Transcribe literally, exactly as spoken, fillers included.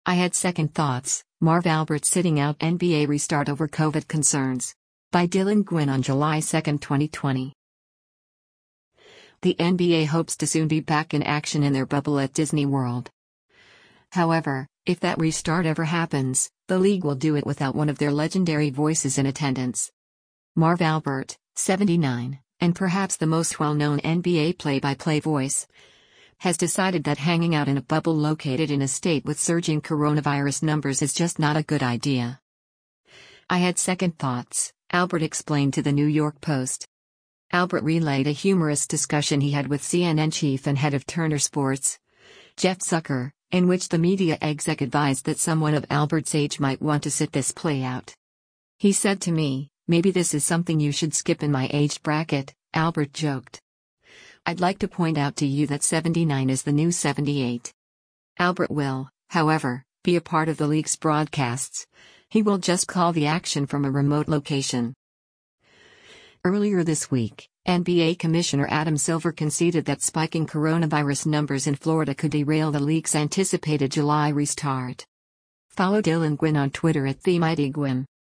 I had second thoughts. Marv Albert sitting out N B A restart over COVID concerns. By Dylan Gwynn on July second, twenty twenty. The N B A hopes to soon be back in action in their bubble at Disney World. However, if that restart ever happens, the league will do it without one of their legendary voices in attendance. Marv Albert, seventy-nine, and perhaps the most well-known N B A play-by-play voice, has decided that hanging out in a bubble located in a state with surging coronavirus numbers is just not a good idea. I had second thoughts, Albert explained to the New York Post. Albert relayed a humorous discussion he had with C N N chief and head of Turner Sports, Jeff Zucker, in which the media exec advised that someone of Albert's age might want to sit this play out. He said to me, "Maybe this is something you should skip in my age bracket," Albert joked. I'd like to point out to you that seventy-nine is the new seventy-eight. Albert will, however, be a part of the league's broadcasts. He will just call the action from a remote location. Earlier this week, N B A Commissioner Adam Silver conceded that spiking coronavirus numbers in Florida could derail the league's anticipated July restart. Follow Dylan Gwynn on Twitter at TheMightyGwynn.